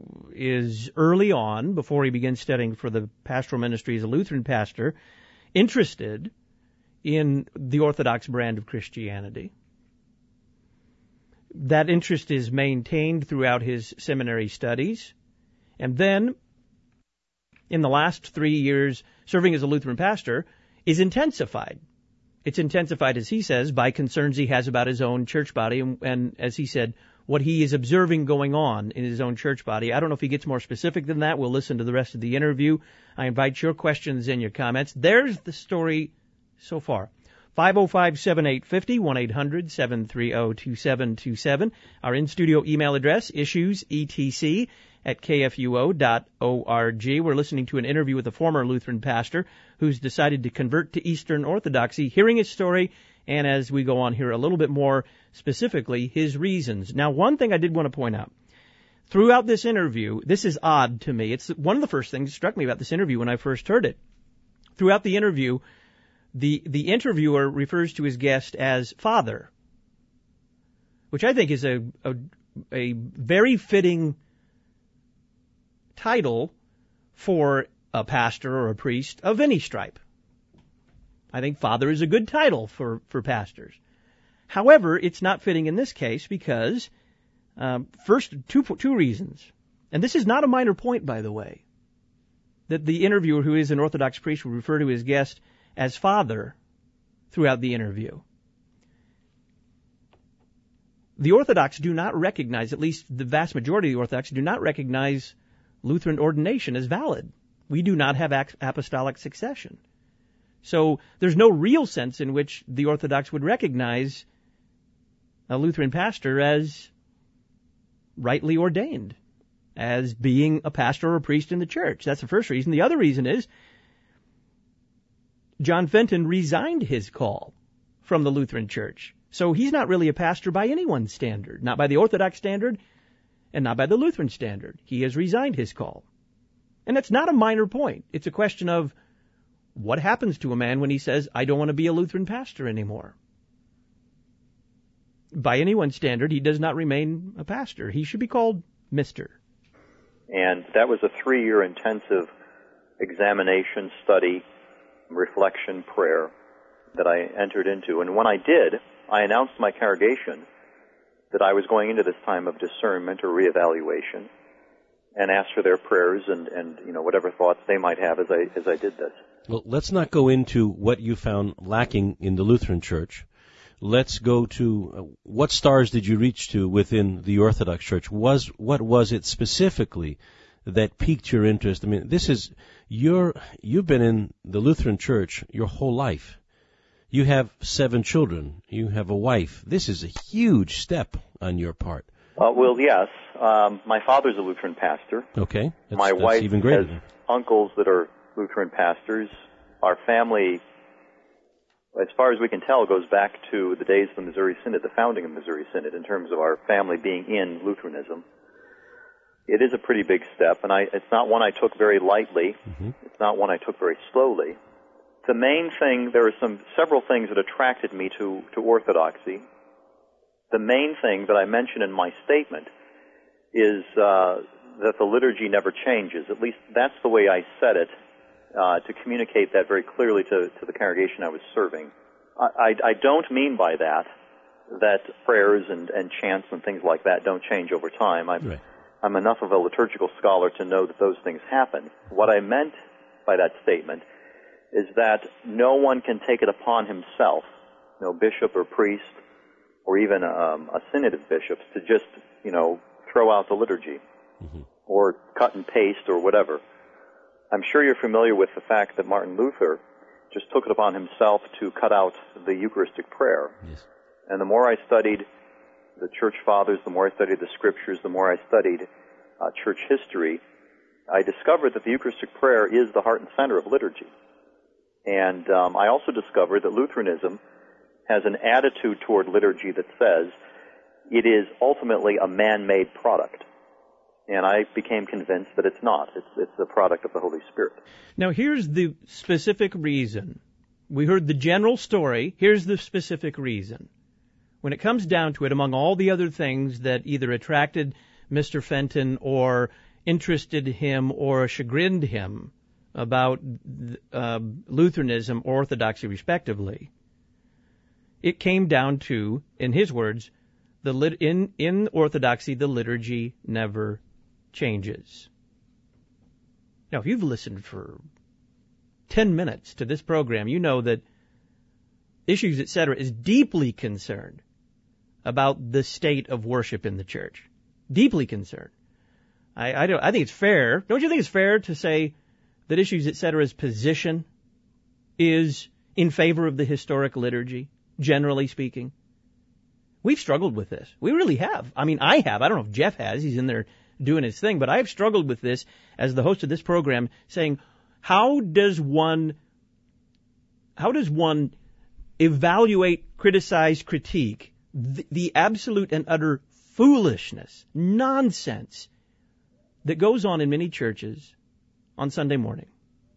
is early on, before he begins studying for the pastoral ministry as a Lutheran pastor, interested in the Orthodox brand of Christianity. That interest is maintained throughout his seminary studies. And then, in the last three years serving as a Lutheran pastor, is intensified. It's intensified, as he says, by concerns he has about his own church body and, and, as he said, what he is observing going on in his own church body. I don't know if he gets more specific than that. We'll listen to the rest of the interview. I invite your questions and your comments. There's the story so far. five oh five, seven eight five oh, one eight hundred, seven three oh, two seven two seven. Our in-studio email address, issuesetc at k f u o dot org. We're listening to an interview with a former Lutheran pastor who's decided to convert to Eastern Orthodoxy, hearing his story, and as we go on here a little bit more specifically, his reasons. Now, one thing I did want to point out. Throughout this interview, this is odd to me. It's one of the first things that struck me about this interview when I first heard it. Throughout the interview, The the interviewer refers to his guest as Father, which I think is a, a a very fitting title for a pastor or a priest of any stripe. I think Father is a good title for, for pastors. However, it's not fitting in this case because, um, first, two two reasons. And this is not a minor point, by the way, that the interviewer, who is an Orthodox priest, would refer to his guest as Father throughout the interview. The Orthodox do not recognize, at least the vast majority of the Orthodox, do not recognize Lutheran ordination as valid. We do not have apostolic succession. So there's no real sense in which the Orthodox would recognize a Lutheran pastor as rightly ordained, as being a pastor or a priest in the church. That's the first reason. The other reason is John Fenton resigned his call from the Lutheran Church. So he's not really a pastor by anyone's standard, not by the Orthodox standard, and not by the Lutheran standard. He has resigned his call. And that's not a minor point. It's a question of what happens to a man when he says, I don't want to be a Lutheran pastor anymore. By anyone's standard, he does not remain a pastor. He should be called Mister And that was a three-year intensive examination, study, reflection, prayer that I entered into. And when I did, I announced to my congregation that I was going into this time of discernment or reevaluation, and asked for their prayers and, and you know whatever thoughts they might have as I as I did this. Well, let's not go into what you found lacking in the Lutheran Church. Let's go to uh, what stars did you reach to within the Orthodox Church? Was what was it specifically that piqued your interest? I mean, this is your you've been in the Lutheran Church your whole life. You have seven children. You have a wife. This is a huge step on your part. Uh, well, yes. Um, my father's a Lutheran pastor. Okay. That's, my that's wife even greater. has uncles that are Lutheran pastors. Our family, as far as we can tell, goes back to the days of the Missouri Synod, the founding of the Missouri Synod, in terms of our family being in Lutheranism. It is a pretty big step, and I, it's not one I took very lightly. Mm-hmm. It's not one I took very slowly. The main thing, there are some several things that attracted me to, to Orthodoxy. The main thing that I mentioned in my statement is uh, that the liturgy never changes. At least that's the way I said it, uh, to communicate that very clearly to, to the congregation I was serving. I, I, I don't mean by that that prayers and, and chants and things like that don't change over time. I'm, right. I'm enough of a liturgical scholar to know that those things happen. What I meant by that statement is that no one can take it upon himself, no bishop or priest, or even um, a synod of bishops, to just, you know, throw out the liturgy, mm-hmm. or cut and paste or whatever. I'm sure you're familiar with the fact that Martin Luther just took it upon himself to cut out the Eucharistic prayer. Yes. And the more I studied the Church Fathers, the more I studied the Scriptures, the more I studied uh, church history, I discovered that the Eucharistic prayer is the heart and center of liturgy. And um, I also discovered that Lutheranism has an attitude toward liturgy that says it is ultimately a man-made product. And I became convinced that it's not. It's, it's a product of the Holy Spirit. Now, here's the specific reason. We heard the general story. Here's the specific reason. When it comes down to it, among all the other things that either attracted Mister Fenton or interested him or chagrined him about uh, Lutheranism or Orthodoxy, respectively, it came down to, in his words, the lit- in, in Orthodoxy, the liturgy never changes. Now, if you've listened for ten minutes to this program, you know that Issues, et cetera, is deeply concerned about the state of worship in the church. Deeply concerned. I, I, don't, I think it's fair. Don't you think it's fair to say that Issues, et cetera's position is in favor of the historic liturgy, generally speaking? We've struggled with this. We really have. I mean, I have. I don't know if Jeff has. He's in there doing his thing. But I've struggled with this as the host of this program, saying, how does one, how does one evaluate, criticize, critique the, the absolute and utter foolishness, nonsense that goes on in many churches on Sunday morning,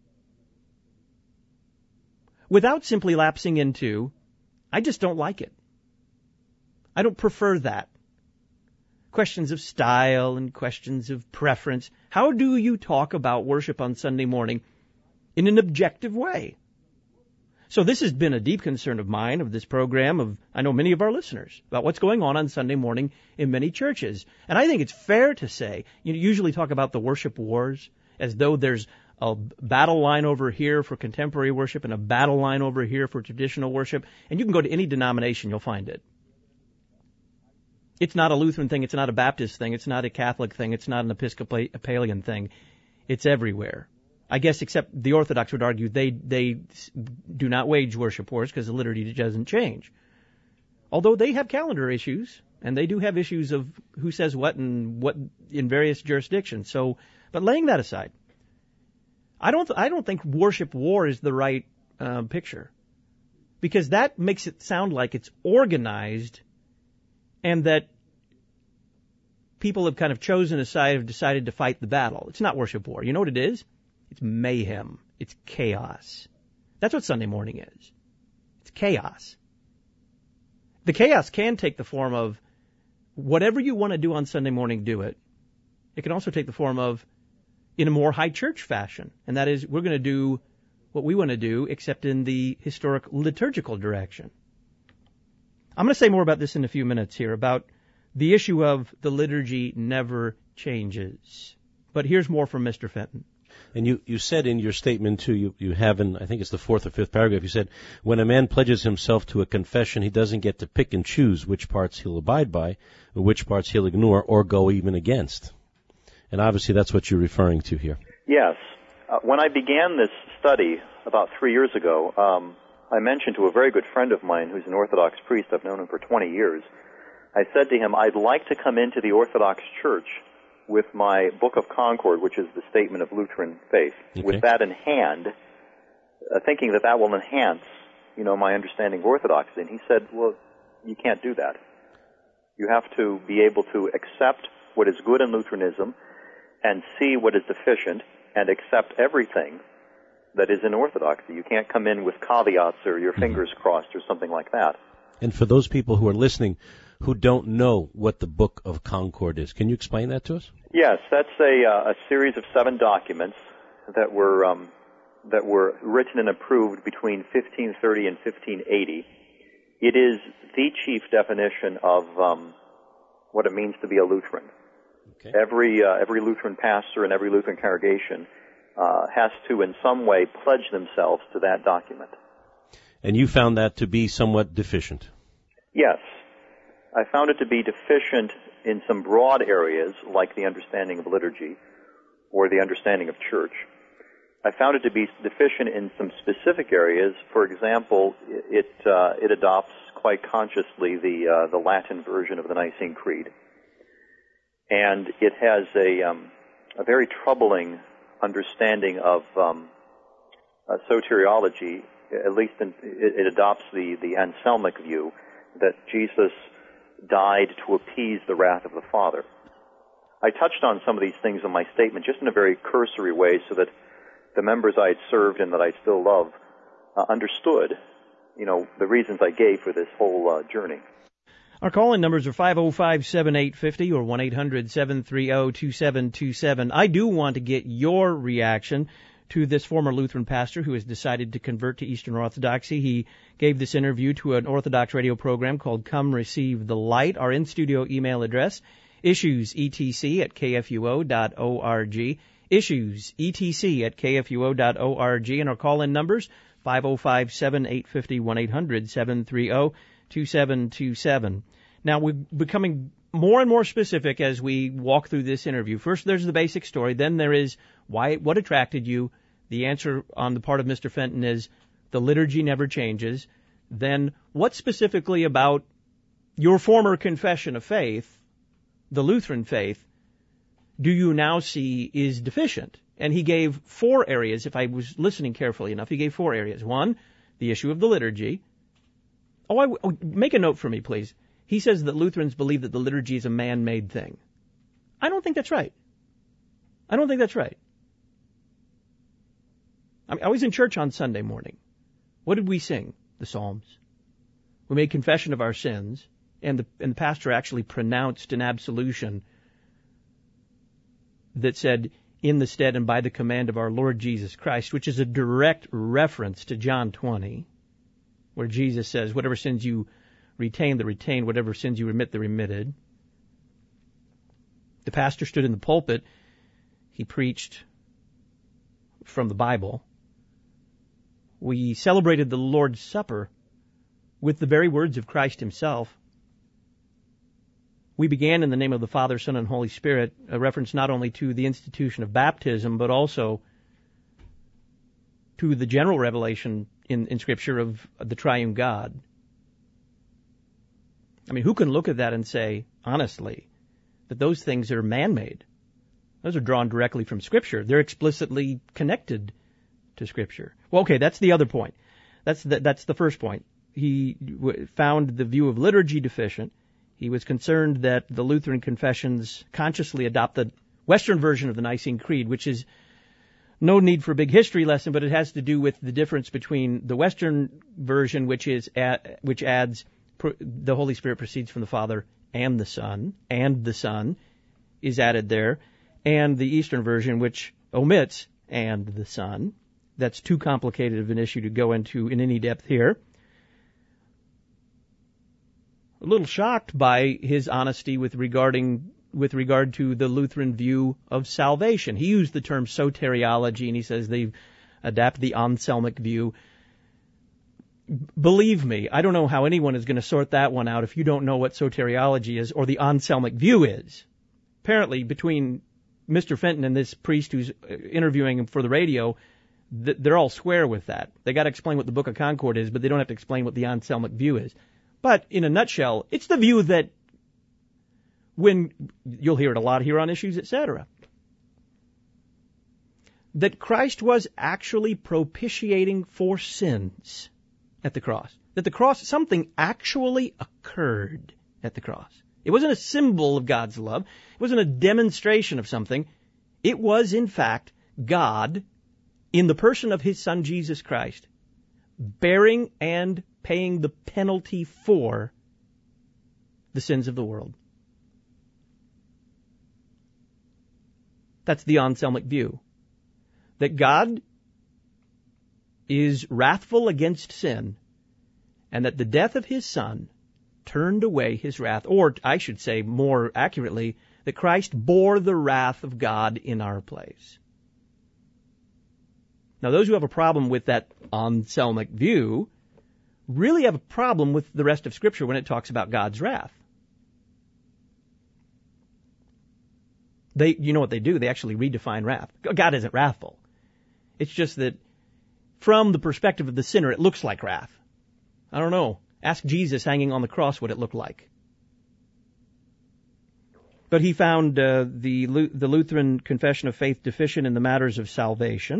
without simply lapsing into, I just don't like it. I don't prefer that. Questions of style and questions of preference. How do you talk about worship on Sunday morning in an objective way? So this has been a deep concern of mine, of this program, of I know many of our listeners, about what's going on on Sunday morning in many churches. And I think it's fair to say, you usually talk about the worship wars as though there's a battle line over here for contemporary worship and a battle line over here for traditional worship. And you can go to any denomination, you'll find it. It's not a Lutheran thing, it's not a Baptist thing, it's not a Catholic thing, it's not an Episcopalian thing. It's everywhere. I guess except the Orthodox would argue they they do not wage worship wars because the liturgy doesn't change. Although they have calendar issues, and they do have issues of who says what and what in various jurisdictions. So, but laying that aside, I don't I don't think worship war is the right uh, picture, because that makes it sound like it's organized, and that people have kind of chosen a side, have decided to fight the battle. It's not worship war. You know what it is? It's mayhem. It's chaos. That's what Sunday morning is. It's chaos. The chaos can take the form of whatever you want to do on Sunday morning, do it. It can also take the form of in a more high church fashion, and that is we're going to do what we want to do, except in the historic liturgical direction. I'm going to say more about this in a few minutes here, about the issue of the liturgy never changes. But here's more from Mister Fenton. And you, you said in your statement, too, you, you have in, I think it's the fourth or fifth paragraph, you said, when a man pledges himself to a confession, he doesn't get to pick and choose which parts he'll abide by, or which parts he'll ignore, or go even against. And obviously that's what you're referring to here. Yes. Uh, when I began this study about three years ago, um, I mentioned to a very good friend of mine who's an Orthodox priest, I've known him for twenty years, I said to him, I'd like to come into the Orthodox Church with my Book of Concord, which is the statement of Lutheran faith, okay. with that in hand, uh, thinking that that will enhance, you know, my understanding of Orthodoxy. And he said, well, you can't do that. You have to be able to accept what is good in Lutheranism and see what is deficient and accept everything that is in Orthodoxy. You can't come in with caveats or your mm-hmm. fingers crossed or something like that. And for those people who are listening who don't know what the Book of Concord is, can you explain that to us? Yes, that's a, uh, a series of seven documents that were um, that were written and approved between fifteen thirty and fifteen eighty. It is the chief definition of um, what it means to be a Lutheran. Okay. Every uh, every Lutheran pastor and every Lutheran congregation uh, has to, in some way, pledge themselves to that document. And you found that to be somewhat deficient? Yes. I found it to be deficient in some broad areas, like the understanding of liturgy or the understanding of church. I found it to be deficient in some specific areas. For example, it uh, it adopts quite consciously the uh, the Latin version of the Nicene Creed, and it has a um, a very troubling understanding of um, uh, soteriology. At least in, it, it adopts the the Anselmic view that Jesus died to appease the wrath of the Father. I touched on some of these things in my statement just in a very cursory way so that the members I had served and that I still love uh, understood, you know, the reasons I gave for this whole uh, journey. Our call-in numbers are five oh five, seven eight five oh or one eight hundred, seven three oh, two seven two seven. I do want to get your reaction to this former Lutheran pastor who has decided to convert to Eastern Orthodoxy. He gave this interview to an Orthodox radio program called Come Receive the Light. Our in-studio email address, issuesetc at kfuo dot org, issuesetc at kfuo dot org, and our call-in numbers, five oh five, seven eight five oh, one eight hundred, seven three oh, two seven two seven. Now, we're becoming more and more specific as we walk through this interview. First, there's the basic story. Then there is why, what attracted you. The answer on the part of Mister Fenton is the liturgy never changes. Then what specifically about your former confession of faith, the Lutheran faith, do you now see is deficient? And he gave four areas, if I was listening carefully enough. He gave four areas. One, the issue of the liturgy. Oh, I, oh, make a note for me, please. He says that Lutherans believe that the liturgy is a man-made thing. I don't think that's right. I don't think that's right. I mean, I was in church on Sunday morning. What did we sing? The Psalms. We made confession of our sins, and the, and the pastor actually pronounced an absolution that said, in the stead and by the command of our Lord Jesus Christ, which is a direct reference to John twenty, where Jesus says, whatever sins you retain, the retained, whatever sins you remit, the remitted. The pastor stood in the pulpit. He preached from the Bible. We celebrated the Lord's Supper with the very words of Christ himself. We began in the name of the Father, Son, and Holy Spirit, a reference not only to the institution of baptism, but also to the general revelation in, in Scripture of the triune God. I mean, who can look at that and say, honestly, that those things are man-made? Those are drawn directly from Scripture. They're explicitly connected to Scripture. Well, okay, that's the other point. That's the, that's the first point. He w- found the view of liturgy deficient. He was concerned that the Lutheran confessions consciously adopt the Western version of the Nicene Creed, which is no need for a big history lesson, but it has to do with the difference between the Western version, which is at, which adds the Holy Spirit proceeds from the Father and the Son, and the Son is added there, and the Eastern version, which omits and the Son. That's too complicated of an issue to go into in any depth here. A little shocked by his honesty with regarding with regard to the Lutheran view of salvation. He used the term soteriology, and he says they adapt the Anselmic view. Believe me, I don't know how anyone is going to sort that one out if you don't know what soteriology is or the Anselmic view is. Apparently, between Mister Fenton and this priest who's interviewing him for the radio, they're all square with that. They got to explain what the Book of Concord is, but they don't have to explain what the Anselmic view is. But in a nutshell, it's the view that when, you'll hear it a lot here on Issues, et cetera, that Christ was actually propitiating for sins at the cross. That the cross, something actually occurred at the cross. It wasn't a symbol of God's love. It wasn't a demonstration of something. It was, in fact, God, in the person of His Son, Jesus Christ, bearing and paying the penalty for the sins of the world. That's the Anselmic view. That God is wrathful against sin, and that the death of His Son turned away His wrath, or I should say more accurately, that Christ bore the wrath of God in our place. Now, those who have a problem with that Anselmic view really have a problem with the rest of Scripture when it talks about God's wrath. They, you know what they do? They actually redefine wrath. God isn't wrathful. It's just that from the perspective of the sinner, it looks like wrath. I don't know. Ask Jesus hanging on the cross what it looked like. But he found uh, the the Lutheran Confession of Faith deficient in the matters of salvation.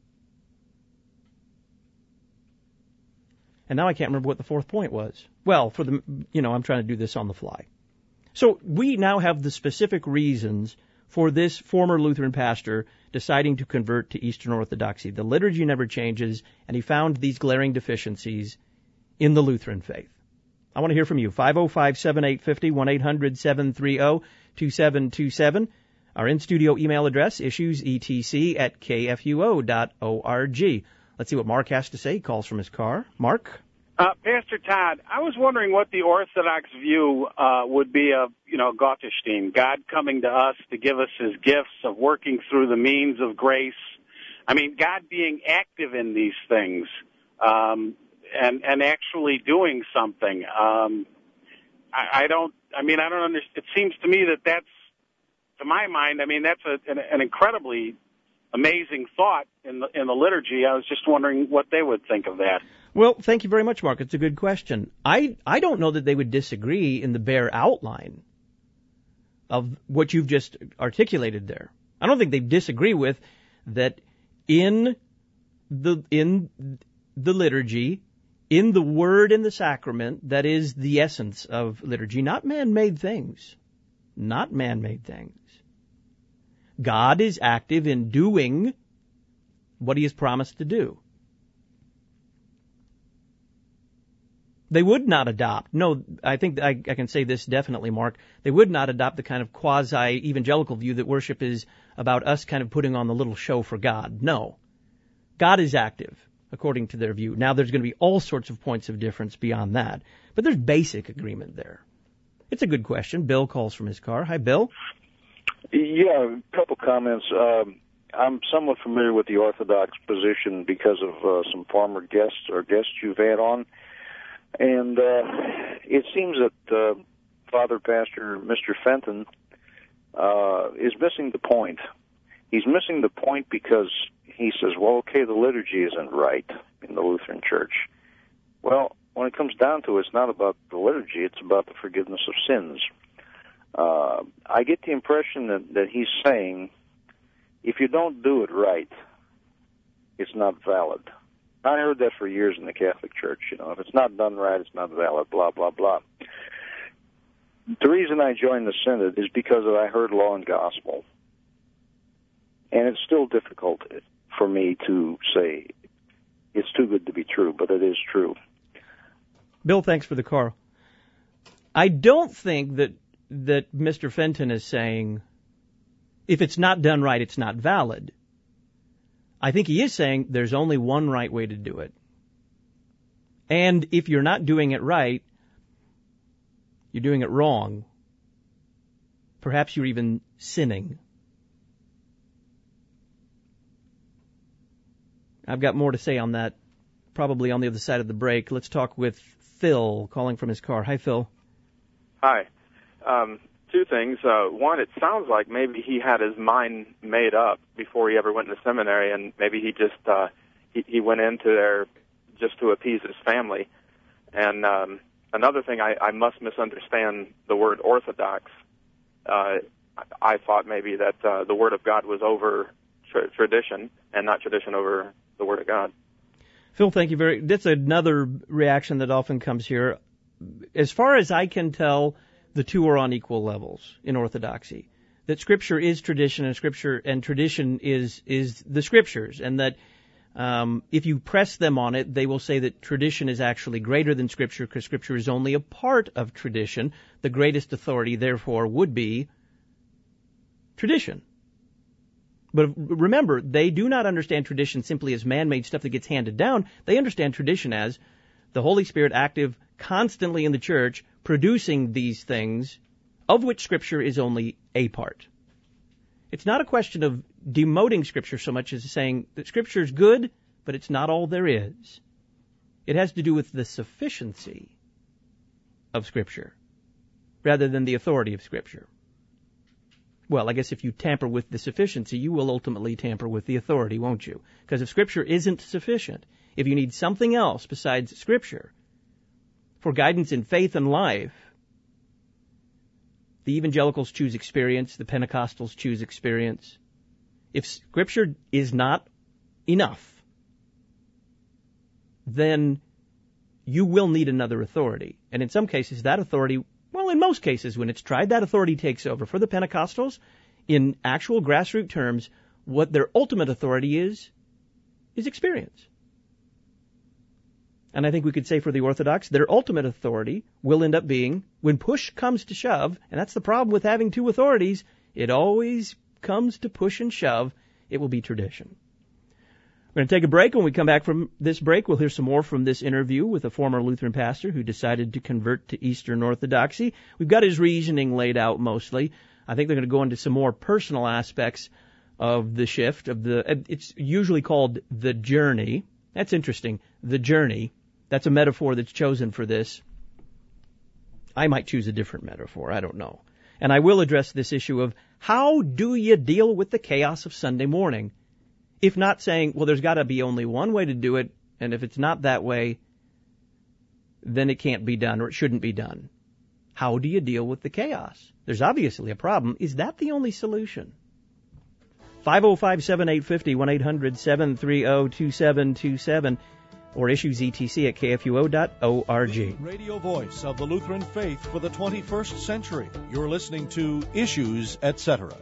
And now I can't remember what the fourth point was. Well, for the, you know, I'm trying to do this on the fly. So we now have the specific reasons for this former Lutheran pastor deciding to convert to Eastern Orthodoxy. The liturgy never changes, and he found these glaring deficiencies in the Lutheran faith. I want to hear from you. five oh five, seven eight five oh, one eight hundred, seven three zero, two seven two seven. Our in-studio email address, issuesetc at k f u o dot org. Let's see what Mark has to say. He calls from his car. Mark? Uh, Pastor Todd, I was wondering what the Orthodox view uh, would be of, you know, Gottesdienst, God coming to us to give us His gifts of working through the means of grace. I mean, God being active in these things um, and and actually doing something. Um, I, I don't. I mean, I don't understand. It seems to me that that's, to my mind, I mean, that's a, an, an incredibly amazing thought in the in the liturgy. I was just wondering what they would think of that. Well, thank you very much, Mark. It's a good question. I, I don't know that they would disagree in the bare outline of what you've just articulated there. I don't think they disagree with that in the in the liturgy, in the word and the sacrament, that is the essence of liturgy, not man-made things. Not man-made things. God is active in doing what He has promised to do. They would not adopt, no, I think I, I can say this definitely, Mark, they would not adopt the kind of quasi-evangelical view that worship is about us kind of putting on the little show for God. No. God is active, according to their view. Now, there's going to be all sorts of points of difference beyond that, but there's basic agreement there. It's a good question. Bill calls from his car. Hi, Bill. Yeah, a couple comments. Um, I'm somewhat familiar with the Orthodox position because of uh, some former guests or guests you've had on. And uh, it seems that uh, Father Pastor Mister Fenton uh, is missing the point. He's missing the point because he says, well, okay, the liturgy isn't right in the Lutheran Church. Well, when it comes down to it, it's not about the liturgy, it's about the forgiveness of sins. Uh, I get the impression that, that he's saying, if you don't do it right, it's not valid. I heard that for years in the Catholic Church. You know, if it's not done right, it's not valid, blah, blah, blah. the reason I joined the Synod is because I heard Law and Gospel. And it's still difficult for me to say it's too good to be true, but it is true. Bill, thanks for the call. I don't think that that Mister Fenton is saying if it's not done right, it's not valid. I think he is saying there's only one right way to do it. And if you're not doing it right, you're doing it wrong. Perhaps you're even sinning. I've got more to say on that, probably on the other side of the break. Let's talk with Phil, calling from his car. Hi, Phil. Hi. Um, two things. Uh, one, it sounds like maybe he had his mind made up before he ever went to seminary, and maybe he just uh, he, he went into there just to appease his family. And um, another thing, I, I must misunderstand the word orthodox. Uh, I thought maybe that uh, the Word of God was over tra- tradition and not tradition over the Word of God. Phil, thank you very. That's another reaction that often comes here. As far as I can tell, the two are on equal levels in orthodoxy. That Scripture is tradition, and Scripture and tradition is is the Scriptures, and that um, if you press them on it, they will say that tradition is actually greater than Scripture because Scripture is only a part of tradition. The greatest authority, therefore, would be tradition. But remember, they do not understand tradition simply as man-made stuff that gets handed down. They understand tradition as the Holy Spirit active constantly in the church, producing these things, of which Scripture is only a part. It's not a question of demoting Scripture so much as saying that Scripture is good, but it's not all there is. It has to do with the sufficiency of Scripture, rather than the authority of Scripture. Well, I guess if you tamper with the sufficiency, you will ultimately tamper with the authority, won't you? Because if Scripture isn't sufficient, if you need something else besides Scripture for guidance in faith and life, the evangelicals choose experience, the Pentecostals choose experience. If Scripture is not enough, then you will need another authority. And in some cases, that authority, well, in most cases, when it's tried, that authority takes over. For the Pentecostals, in actual grassroots terms, what their ultimate authority is, is experience. And I think we could say for the Orthodox, their ultimate authority will end up being, when push comes to shove, and that's the problem with having two authorities, it always comes to push and shove, it will be tradition. We're going to take a break. When we come back from this break, we'll hear some more from this interview with a former Lutheran pastor who decided to convert to Eastern Orthodoxy. We've got his reasoning laid out mostly. I think they're going to go into some more personal aspects of the shift, of the, it's usually called the journey. That's interesting. The journey. That's a metaphor that's chosen for this. I might choose a different metaphor. I don't know. And I will address this issue of how do you deal with the chaos of Sunday morning? If not saying, well, there's got to be only one way to do it, and if it's not that way, then it can't be done or it shouldn't be done. How do you deal with the chaos? There's obviously a problem. Is that the only solution? five oh five, seven eight five oh, one eight hundred, seven three oh, two seven two seven, or issues E T C at K F U O dot org. The radio voice of the Lutheran faith for the twenty-first century. You're listening to Issues, et cetera.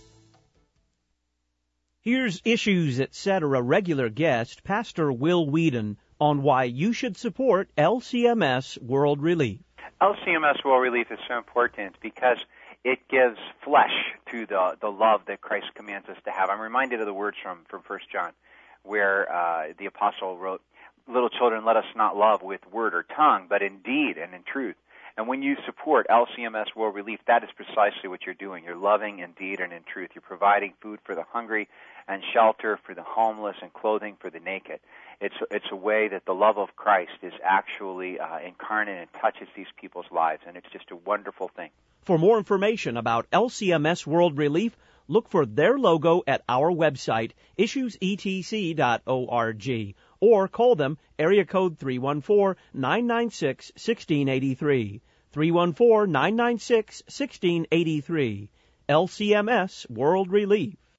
Here's Issues, et cetera. Regular guest, Pastor Will Whedon, on why you should support L C M S World Relief. L C M S World Relief is so important because it gives flesh to the, the love that Christ commands us to have. I'm reminded of the words from, from First John, where uh, the apostle wrote, "Little children, let us not love with word or tongue, but in deed and in truth." And when you support L C M S World Relief, that is precisely what you're doing. You're loving in deed and in truth. You're providing food for the hungry and shelter for the homeless and clothing for the naked. It's it's a way that the love of Christ is actually uh, incarnate and touches these people's lives, and it's just a wonderful thing. For more information about L C M S World Relief, look for their logo at our website, issues E T C dot org, or call them area code three one four, nine nine six, one six eight three, three one four, nine nine six, one six eight three. L C M S World Relief.